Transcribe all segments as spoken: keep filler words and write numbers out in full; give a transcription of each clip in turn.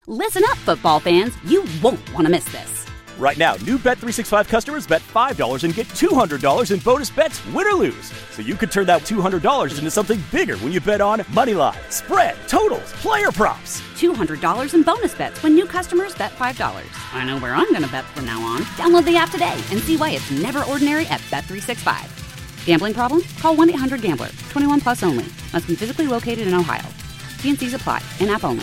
Listen up, football fans. You won't want to miss this. Right now, new Bet three sixty-five customers bet five dollars and get two hundred dollars in bonus bets, win or lose. So you could turn that two hundred dollars into something bigger when you bet on money line, spread, totals, player props. two hundred dollars in bonus bets when new customers bet five dollars. I know where I'm going to bet from now on. Download the app today and see why it's never ordinary at Bet three sixty-five. Gambling problem? Call one eight hundred gambler. twenty-one plus only. Must be physically located in Ohio. T and C's apply. In-app only.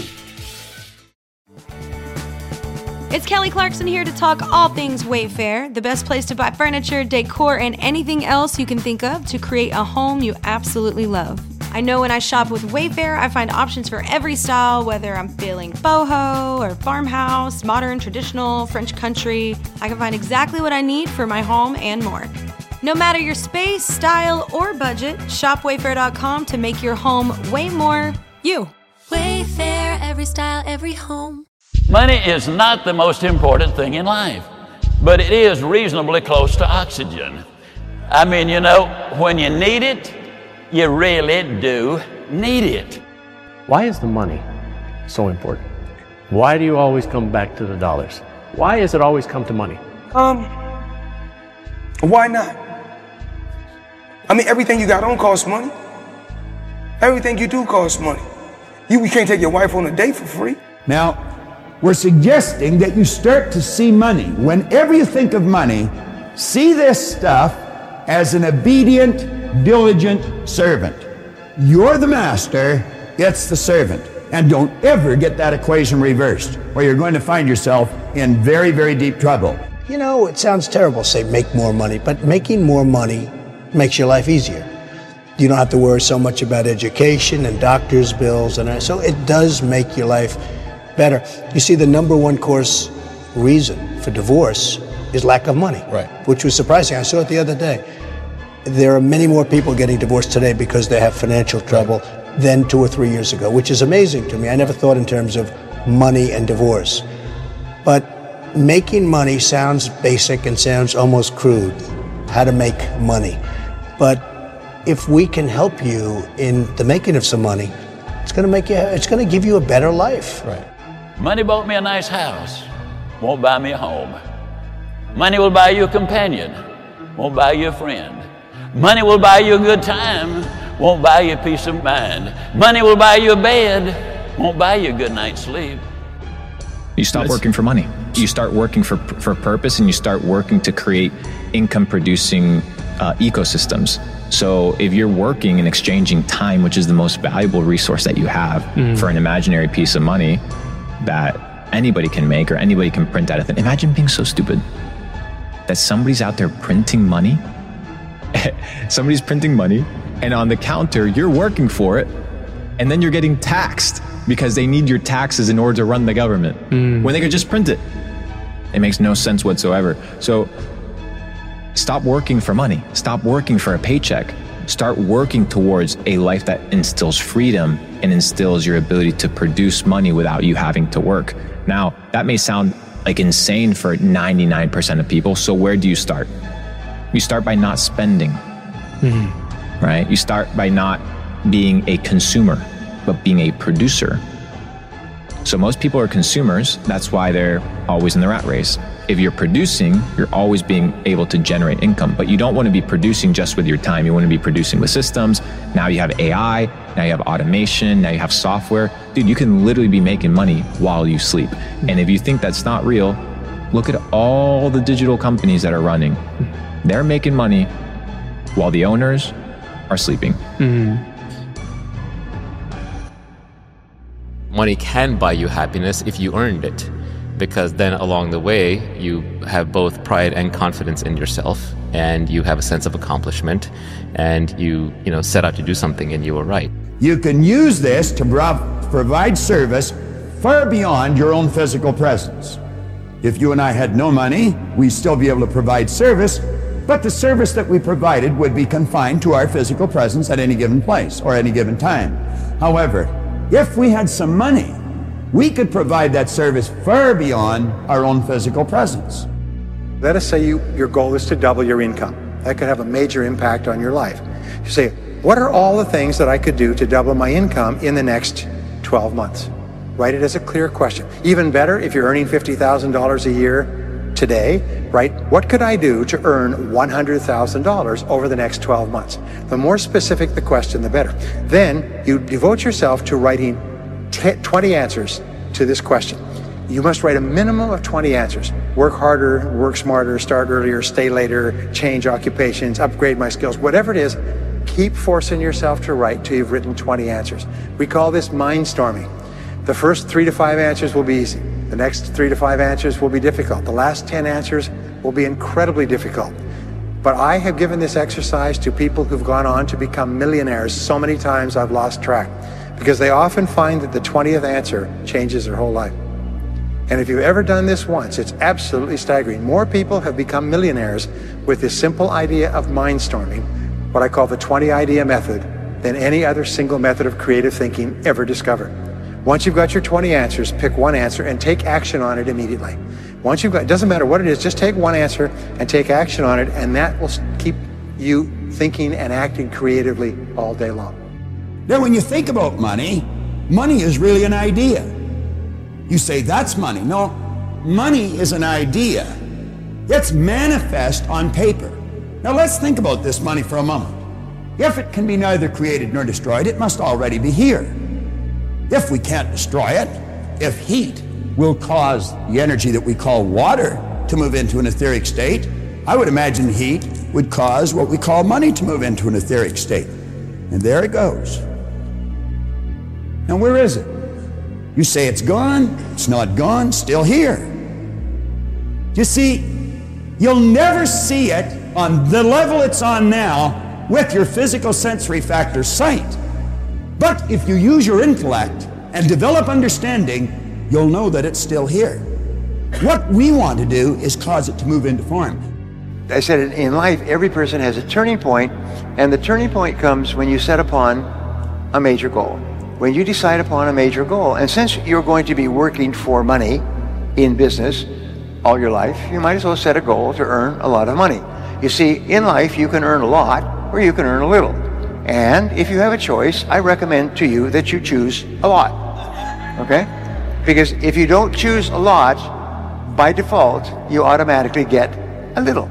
It's Kelly Clarkson here to talk all things Wayfair, the best place to buy furniture, decor, and anything else you can think of to create a home you absolutely love. I know when I shop with Wayfair, I find options for every style, whether I'm feeling boho or farmhouse, modern, traditional, French country. I can find exactly what I need for my home and more. No matter your space, style, or budget, shop wayfair dot com to make your home way more you. Wayfair, every style, every home. Money is not the most important thing in life, but it is reasonably close to oxygen. I mean, you know, when you need it, you really do need it. Why is the money so important? Why do you always come back to the dollars? Why does it always come to money? Um, why not? I mean, everything you got on costs money. Everything you do costs money. You, you can't take your wife on a date for free. Now, we're suggesting that you start to see money. Whenever you think of money, see this stuff as an obedient, diligent servant. You're the master, it's the servant. And don't ever get that equation reversed, or you're going to find yourself in very, very deep trouble. You know, it sounds terrible to say make more money, but making more money makes your life easier. You don't have to worry so much about education and doctor's bills, and so it does make your life better. You see, the number one course reason for divorce is lack of money, right? Which was surprising. I saw it the other day. There are many more people getting divorced today because they have financial trouble right. than two or three years ago, which is amazing to me. I never thought in terms of money and divorce. But making money sounds basic and sounds almost crude, how to make money. But if we can help you in the making of some money, it's going to make you, it's going to give you a better life. Right. Money bought me a nice house, won't buy me a home. Money will buy you a companion, won't buy you a friend. Money will buy you a good time, won't buy you peace of mind. Money will buy you a bed, won't buy you a good night's sleep. You stop working for money. You start working for for purpose, and you start working to create income-producing uh, ecosystems. So if you're working and exchanging time, which is the most valuable resource that you have, mm. for an imaginary piece of money that anybody can make or anybody can print out of it. Imagine being so stupid that somebody's out there printing money. Somebody's printing money, and on the counter, you're working for it, and then you're getting taxed because they need your taxes in order to run the government, mm. when they could just print it. It makes no sense whatsoever. So stop working for money. Stop working for a paycheck. Start working towards a life that instills freedom and instills your ability to produce money without you having to work. Now, that may sound like insane for ninety-nine percent of people. So where do you start? You start by not spending, mm-hmm. right? You start by not being a consumer, but being a producer. So most people are consumers. That's why they're always in the rat race. If you're producing, you're always being able to generate income, but you don't want to be producing just with your time. You want to be producing with systems. Now you have A I, now you have automation, now you have software. Dude, you can literally be making money while you sleep. And if you think that's not real, look at all the digital companies that are running. They're making money while the owners are sleeping. Mm-hmm. Money can buy you happiness if you earned it, because then along the way you have both pride and confidence in yourself, and you have a sense of accomplishment, and you you know set out to do something, and you were right. You can use this to provide service far beyond your own physical presence. If you and I had no money, we'd still be able to provide service, but the service that we provided would be confined to our physical presence at any given place or any given time. However, if we had some money, we could provide that service far beyond our own physical presence. Let us say you, your goal is to double your income. That could have a major impact on your life. You say, what are all the things that I could do to double my income in the next twelve months? Write it as a clear question. Even better, if you're earning fifty thousand dollars a year today, write, what could I do to earn one hundred thousand dollars over the next twelve months? The more specific the question, the better. Then you devote yourself to writing twenty answers to this question. You must write a minimum of twenty answers. Work harder, work smarter, start earlier, stay later, change occupations, upgrade my skills, whatever it is, keep forcing yourself to write till you've written twenty answers. We call this mindstorming. The first three to five answers will be easy. The next three to five answers will be difficult. The last ten answers will be incredibly difficult. But I have given this exercise to people who've gone on to become millionaires so many times I've lost track, because they often find that the twentieth answer changes their whole life. And if you've ever done this once, it's absolutely staggering. More people have become millionaires with this simple idea of mindstorming, what I call the twenty idea method, than any other single method of creative thinking ever discovered. Once you've got your twenty answers, pick one answer and take action on it immediately. Once you've got, it doesn't matter what it is, just take one answer and take action on it, and that will keep you thinking and acting creatively all day long. Now, when you think about money, money is really an idea. You say, that's money. No, money is an idea. It's manifest on paper. Now, let's think about this money for a moment. If it can be neither created nor destroyed, it must already be here. If we can't destroy it, if heat will cause the energy that we call water to move into an etheric state, I would imagine heat would cause what we call money to move into an etheric state. And there it goes. Now, where is it? You say it's gone, it's not gone, still here. You see, you'll never see it on the level it's on now with your physical sensory factor sight. But if you use your intellect and develop understanding, you'll know that it's still here. What we want to do is cause it to move into form. I said in life, every person has a turning point, and the turning point comes when you set upon a major goal. When you decide upon a major goal, and since you're going to be working for money in business all your life, you might as well set a goal to earn a lot of money. You see, in life, you can earn a lot or you can earn a little. And if you have a choice, I recommend to you that you choose a lot, okay? Because if you don't choose a lot, by default, you automatically get a little.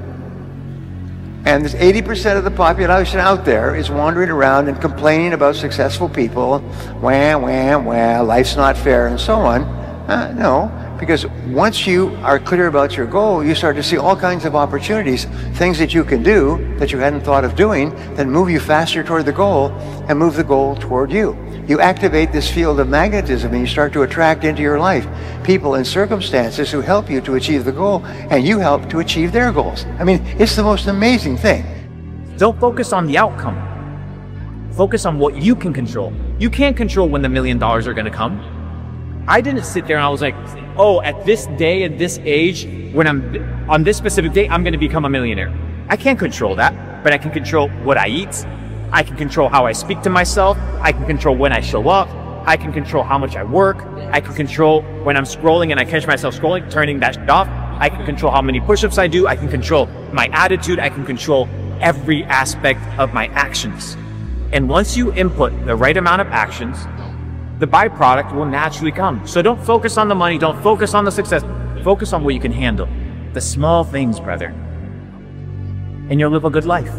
And there's eighty percent of the population out there is wandering around and complaining about successful people, wah, wah, wah, life's not fair, and so on. Uh, no, because once you are clear about your goal, you start to see all kinds of opportunities, things that you can do that you hadn't thought of doing, that move you faster toward the goal and move the goal toward you. You activate this field of magnetism and you start to attract into your life people and circumstances who help you to achieve the goal, and you help to achieve their goals. I mean, it's the most amazing thing. Don't focus on the outcome. Focus on what you can control. You can't control when the million dollars are going to come. I didn't sit there and I was like, oh, at this day, at this age, when I'm on this specific day, I'm going to become a millionaire. I can't control that, but I can control what I eat. I can control how I speak to myself. I can control when I show up. I can control how much I work. I can control when I'm scrolling and I catch myself scrolling, turning that shit off. I can control how many push-ups I do. I can control my attitude. I can control every aspect of my actions. And once you input the right amount of actions, the byproduct will naturally come. So don't focus on the money. Don't focus on the success. Focus on what you can handle. The small things, brother. And you'll live a good life.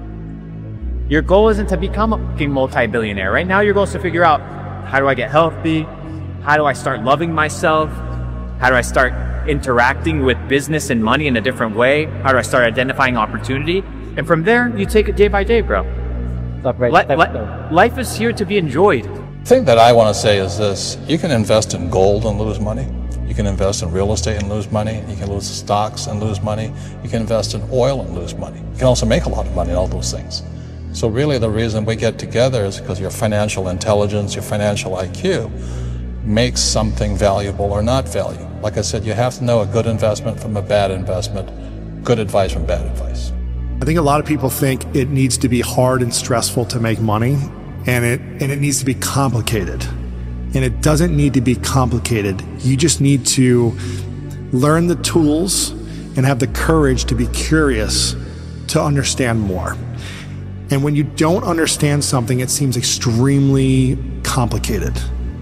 Your goal isn't to become a fucking multi-billionaire. Right now, your goal is to figure out, how do I get healthy? How do I start loving myself? How do I start interacting with business and money in a different way? How do I start identifying opportunity? And from there, you take it day by day, bro. Right, li li life is here to be enjoyed. The thing that I want to say is this: you can invest in gold and lose money. You can invest in real estate and lose money. You can lose stocks and lose money. You can invest in oil and lose money. You can also make a lot of money in all those things. So really the reason we get together is because your financial intelligence, your financial I Q makes something valuable or not valuable. Like I said, you have to know a good investment from a bad investment, good advice from bad advice. I think a lot of people think it needs to be hard and stressful to make money, and it, and it needs to be complicated. And it doesn't need to be complicated. You just need to learn the tools and have the courage to be curious to understand more. And when you don't understand something, it seems extremely complicated.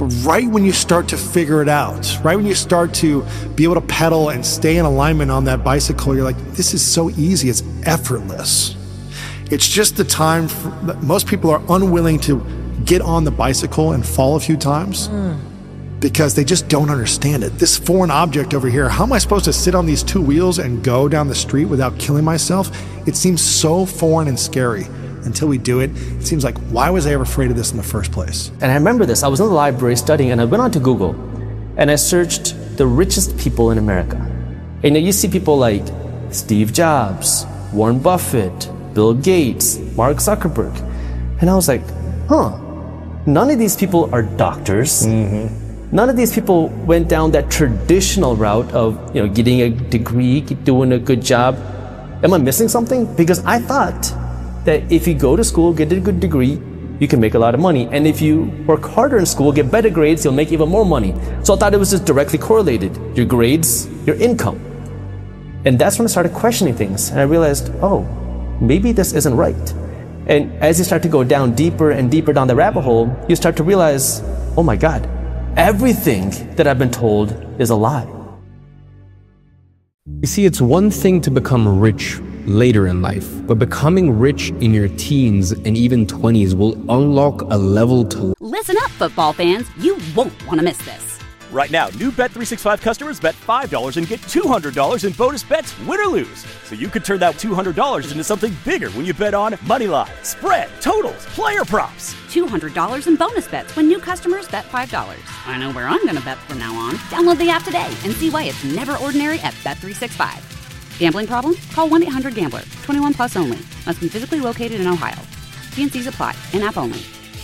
But right when you start to figure it out, right when you start to be able to pedal and stay in alignment on that bicycle, you're like, this is so easy, it's effortless. It's just the time, for, most people are unwilling to get on the bicycle and fall a few times mm. because they just don't understand it. This foreign object over here, how am I supposed to sit on these two wheels and go down the street without killing myself? It seems so foreign and scary. Until we do it, it seems like, why was I ever afraid of this in the first place? And I remember this, I was in the library studying and I went onto Google and I searched the richest people in America. And you know, you see people like Steve Jobs, Warren Buffett, Bill Gates, Mark Zuckerberg. And I was like, huh, none of these people are doctors. Mm-hmm. None of these people went down that traditional route of, you know, getting a degree, doing a good job. Am I missing something? Because I thought that if you go to school, get a good degree, you can make a lot of money. And if you work harder in school, get better grades, you'll make even more money. So I thought it was just directly correlated. Your grades, your income. And that's when I started questioning things. And I realized, oh, maybe this isn't right. And as you start to go down deeper and deeper down the rabbit hole, you start to realize, oh my God, everything that I've been told is a lie. You see, it's one thing to become rich later in life, but becoming rich in your teens and even twenties will unlock a level to... Listen up, football fans. You won't want to miss this. Right now, new Bet three sixty-five customers bet five dollars and get two hundred dollars in bonus bets, win or lose. So you could turn that two hundred dollars into something bigger when you bet on money line, spread, totals, player props. two hundred dollars in bonus bets when new customers bet five dollars. I know where I'm going to bet from now on. Download the app today and see why it's never ordinary at Bet three sixty-five. Gambling problem? Call one eight hundred gambler. twenty-one plus only. Must be physically located in Ohio. T and C's apply. In-app only.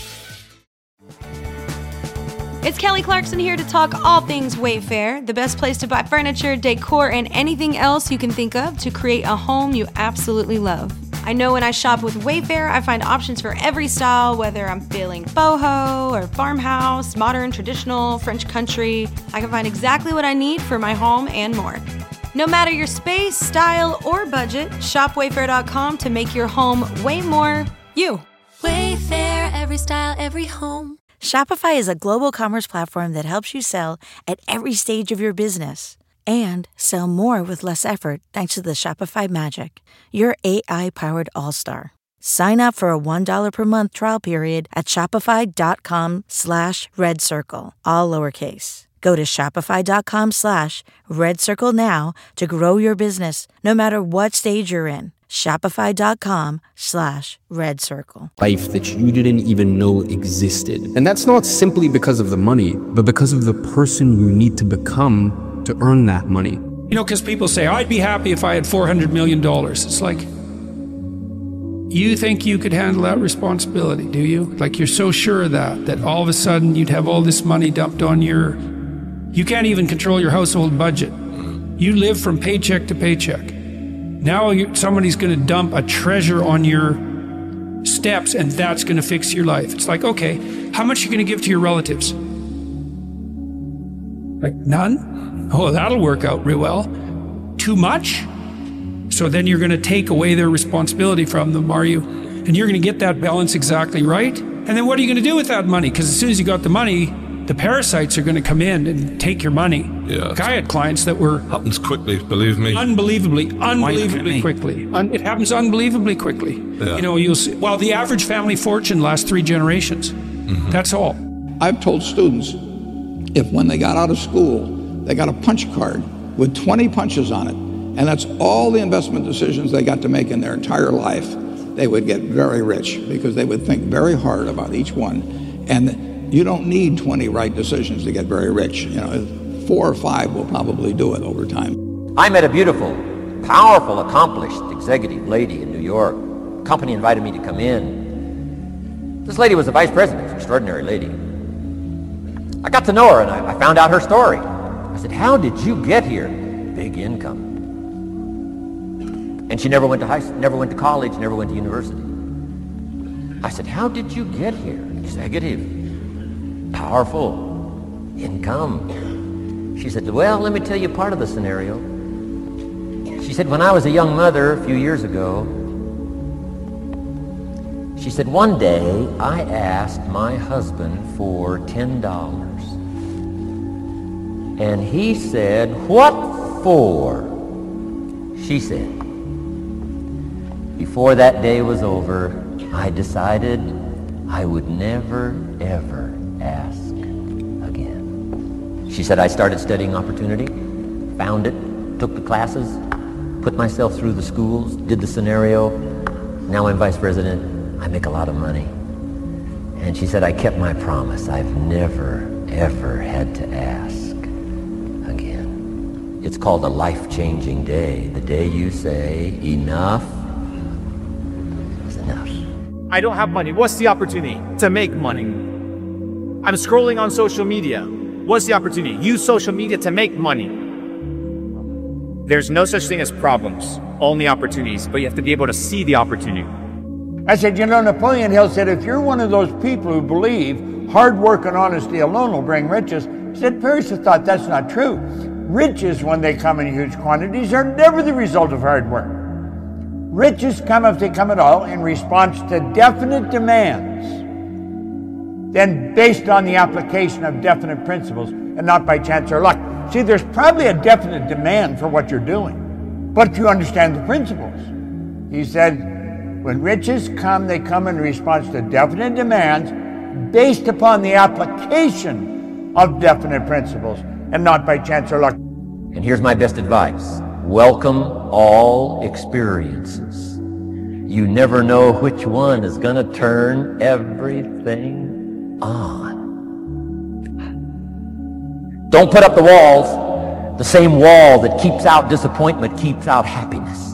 It's Kelly Clarkson here to talk all things Wayfair, the best place to buy furniture, decor, and anything else you can think of to create a home you absolutely love. I know when I shop with Wayfair, I find options for every style, whether I'm feeling boho or farmhouse, modern, traditional, French country. I can find exactly what I need for my home and more. No matter your space, style, or budget, shop wayfair dot com to make your home way more you. Wayfair, every style, every home. Shopify is a global commerce platform that helps you sell at every stage of your business and sell more with less effort thanks to the Shopify magic, your A I-powered all-star. Sign up for a one dollar per month trial period at shopify dot com slash red circle, all lowercase. Go to shopify dot com slash red circle now to grow your business no matter what stage you're in. shopify dot com slash red circle. Life that you didn't even know existed. And that's not simply because of the money, but because of the person you need to become to earn that money. You know, because people say, I'd be happy if I had four hundred million dollars. It's like, you think you could handle that responsibility, do you? Like, you're so sure of that, that all of a sudden you'd have all this money dumped on your... You can't even control your household budget. You live from paycheck to paycheck. Now you, somebody's going to dump a treasure on your steps, and that's going to fix your life. It's like, okay, how much are you going to give to your relatives? Like, none? Oh, that'll work out real well. Too much? So then you're going to take away their responsibility from them, are you? And you're going to get that balance exactly right? And then what are you going to do with that money? Because as soon as you got the money, the parasites are going to come in and take your money. Yeah. Like, I had clients that were... Happens quickly, believe me. Unbelievably, unbelievably quickly. Un- it happens unbelievably quickly. Yeah. You know, you'll see... Well, the average family fortune lasts three generations. Mm-hmm. That's all. I've told students, if when they got out of school, they got a punch card with twenty punches on it, and that's all the investment decisions they got to make in their entire life, they would get very rich because they would think very hard about each one. And you don't need twenty right decisions to get very rich. You know, four or five will probably do it over time. I met a beautiful, powerful, accomplished executive lady in New York. The company invited me to come in. This lady was the vice president, an extraordinary lady. I got to know her and I, I found out her story. I said, how did you get here? Big income. And she never went to high, never went to college, never went to university. I said, how did you get here? Executive. Powerful, income. She said, well, let me tell you part of the scenario. She said, when I was a young mother a few years ago, she said, one day I asked my husband for ten dollars. And he said, "What for?" She said. Before that day was over, I decided I would never, ever ask again. She said, I started studying opportunity, found it, took the classes, put myself through the schools, did the scenario. Now I'm vice president. I make a lot of money. And she said, I kept my promise. I've never, ever had to ask again. It's called a life-changing day. The day you say, enough is enough. I don't have money. What's the opportunity? To make money. I'm scrolling on social media. What's the opportunity? Use social media to make money. There's no such thing as problems, only opportunities, but you have to be able to see the opportunity. I said, you know, Napoleon Hill said, if you're one of those people who believe hard work and honesty alone will bring riches, he said, Paris has thought that's not true. Riches, when they come in huge quantities, are never the result of hard work. Riches come, if they come at all, in response to definite demands, then based on the application of definite principles and not by chance or luck. See, there's probably a definite demand for what you're doing, but you understand the principles. He said, when riches come, they come in response to definite demands based upon the application of definite principles and not by chance or luck. And here's my best advice. Welcome all experiences. You never know which one is going to turn everything on. Don't put up the walls. The same wall that keeps out disappointment keeps out happiness.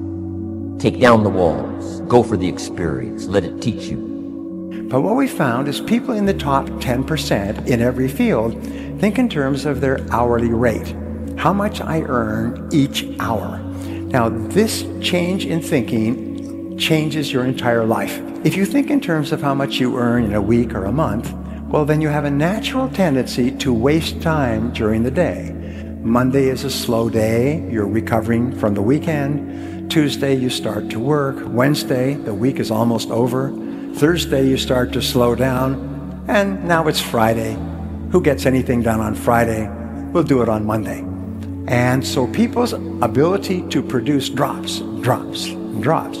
Take down the walls. Go for the experience. Let it teach you. But what we found is people in the top ten percent in every field think in terms of their hourly rate. How much I earn each hour. Now, this change in thinking changes your entire life. If you think in terms of how much you earn in a week or a month, well, then you have a natural tendency to waste time during the day. Monday is a slow day. You're recovering from the weekend. Tuesday, you start to work. Wednesday, the week is almost over. Thursday, you start to slow down. And now it's Friday. Who gets anything done on Friday? We'll do it on Monday. And so people's ability to produce drops, drops, drops.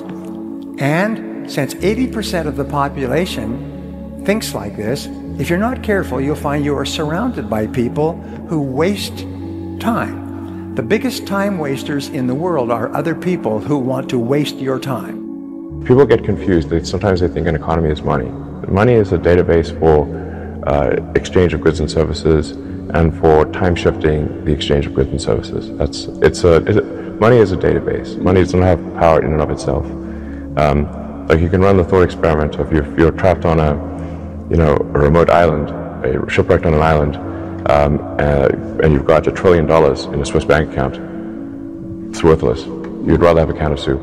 And since eighty percent of the population thinks like this, if you're not careful, you'll find you are surrounded by people who waste time. The biggest time wasters in the world are other people who want to waste your time. People get confused. They, sometimes they think an economy is money. Money is a database for uh, exchange of goods and services, and for time shifting the exchange of goods and services. That's it's a, it's a money is a database. Money doesn't have power in and of itself. Um, like you can run the thought experiment of if you're trapped on a, you know, a remote island, a shipwrecked on an island, um, uh, and you've got a trillion dollars in a Swiss bank account. It's worthless. You'd rather have a can of soup.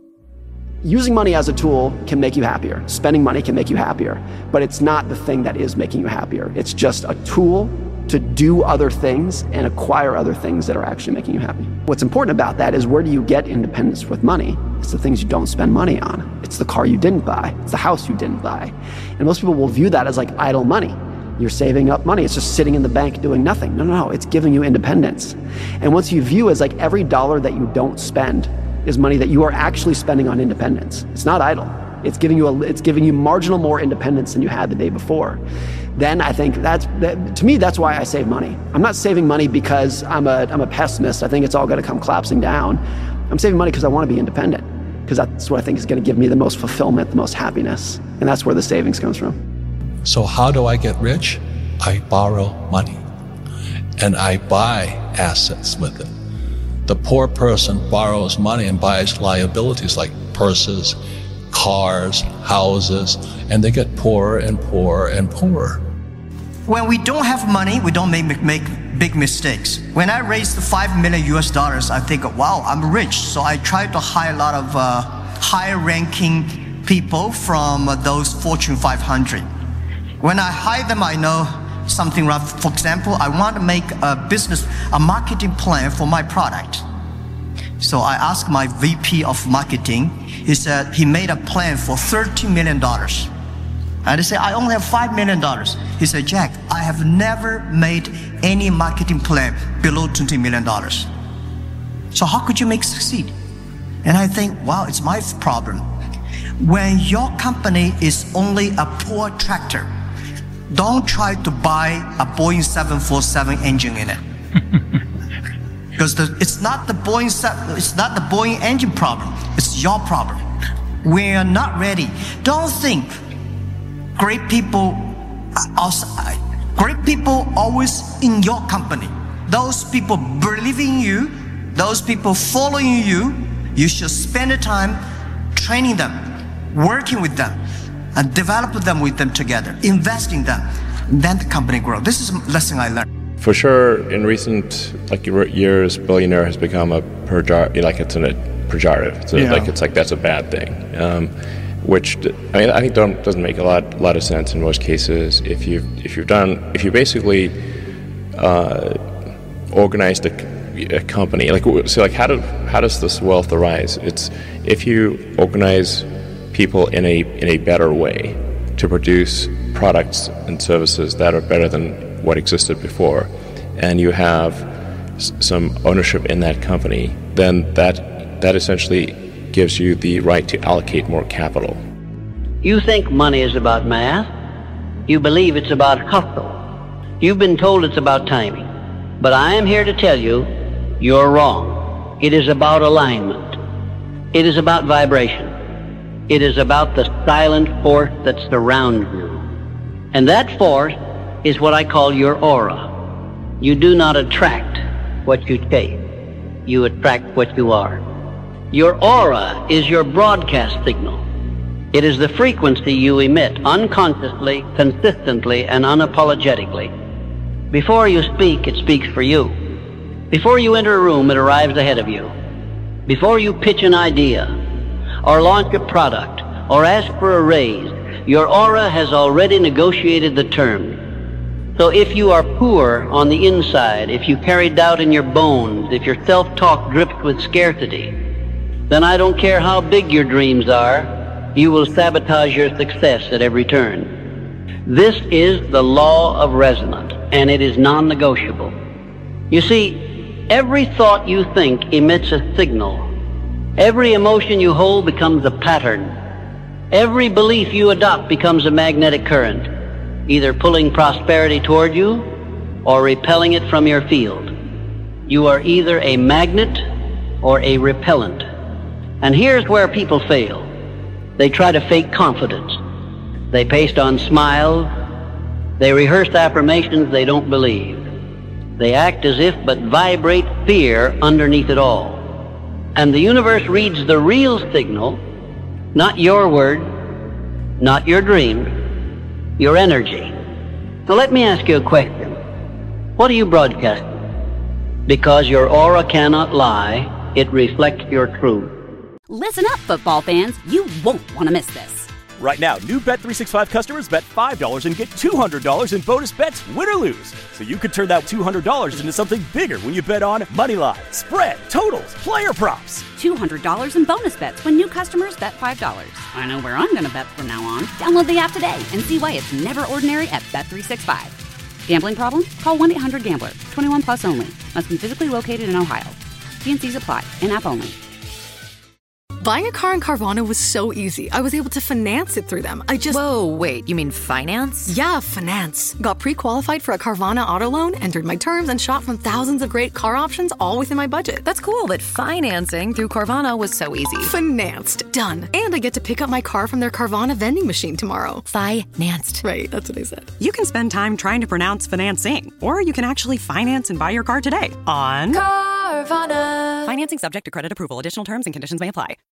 Using money as a tool can make you happier. Spending money can make you happier, but it's not the thing that is making you happier. It's just a tool to do other things and acquire other things that are actually making you happy. What's important about that is, where do you get independence with money? It's the things you don't spend money on. It's the car you didn't buy. It's the house you didn't buy. And most people will view that as like idle money. You're saving up money. It's just sitting in the bank doing nothing. No, no, no. It's giving you independence. And once you view as like every dollar that you don't spend is money that you are actually spending on independence. It's not idle. It's giving you a, it's giving you marginal more independence than you had the day before. Then I think that's, that, to me, that's why I save money. I'm not saving money because I'm a, I'm a pessimist. I think it's all going to come collapsing down. I'm saving money because I want to be independent, because that's what I think is going to give me the most fulfillment, the most happiness. And that's where the savings comes from. So how do I get rich? I borrow money and I buy assets with it. The poor person borrows money and buys liabilities like purses, cars, houses, and they get poorer and poorer and poorer. When we don't have money, we don't make, make big mistakes. When I raised the five million U S dollars, I think, wow, I'm rich. So I tried to hire a lot of uh, high-ranking people from uh, those Fortune five hundred. When I hire them, I know something rough. For example, I want to make a business, a marketing plan for my product. So I asked my V P of marketing. He said he made a plan for thirty million dollars. And I say, I only have five million dollars. He said, Jack, I have never made any marketing plan below twenty million dollars. So how could you make succeed? And I think, wow, it's my problem. When your company is only a poor tractor, don't try to buy a Boeing seven forty-seven engine in it. Because the, it's not the Boeing it's not the Boeing engine problem. It's your problem. We are not ready. Don't think great people, also, great people always in your company. Those people believe in you. Those people following you. You should spend the time training them, working with them, and develop them with them together, invest in them. Then the company grows. This is a lesson I learned. For sure, in recent like years, billionaire has become a pejor- like it's a pejorative. So Yeah. like it's like that's a bad thing, um, which I mean I think don't, doesn't make a lot lot of sense in most cases. If you if you've done if you basically uh, organized a, a company like so like how do how does this wealth arise? It's if you organize people in a in a better way to produce products and services that are better than what existed before, and you have s- some ownership in that company, then that that essentially gives you the right to allocate more capital. You think money is about math. You believe it's about hustle. You've been told it's about timing. But I am here to tell you, you're wrong. It is about alignment. It is about vibration. It is about the silent force that surrounds you. And that force is what I call your aura. You do not attract what you chase. You attract what you are. Your aura is your broadcast signal. It is the frequency you emit unconsciously, consistently, and unapologetically. Before you speak, it speaks for you. Before you enter a room, it arrives ahead of you. Before you pitch an idea, or launch a product, or ask for a raise, your aura has already negotiated the terms. So if you are poor on the inside, if you carry doubt in your bones, if your self-talk drips with scarcity, then I don't care how big your dreams are, you will sabotage your success at every turn. This is the law of resonance, and it is non-negotiable. You see, every thought you think emits a signal. Every emotion you hold becomes a pattern. Every belief you adopt becomes a magnetic current, either pulling prosperity toward you or repelling it from your field. You are either a magnet or a repellent. And here's where people fail. They try to fake confidence. They paste on smiles. They rehearse affirmations they don't believe. They act as if but vibrate fear underneath it all. And the universe reads the real signal, not your word, not your dreams, your energy. So let me ask you a question. What are you broadcasting? Because your aura cannot lie, it reflects your truth. Listen up, football fans. You won't want to miss this. Right now, new Bet three sixty-five customers bet five dollars and get two hundred dollars in bonus bets, win or lose. So you could turn that two hundred dollars into something bigger when you bet on money line, spread, totals, player props. two hundred dollars in bonus bets when new customers bet five dollars. I know where I'm going to bet from now on. Download the app today and see why it's never ordinary at Bet three sixty-five. Gambling problem? Call one eight hundred gambler. twenty-one plus only. Must be physically located in Ohio. T and C's apply. In-app only. Buying a car in Carvana was so easy. I was able to finance it through them. I just... Whoa, wait, you mean finance? Yeah, finance. Got pre-qualified for a Carvana auto loan, entered my terms, and shop from thousands of great car options, all within my budget. That's cool, but financing through Carvana was so easy. Financed. Done. And I get to pick up my car from their Carvana vending machine tomorrow. Financed. Right, that's what I said. You can spend time trying to pronounce financing, or you can actually finance and buy your car today on Carvana. Financing subject to credit approval. Additional terms and conditions may apply.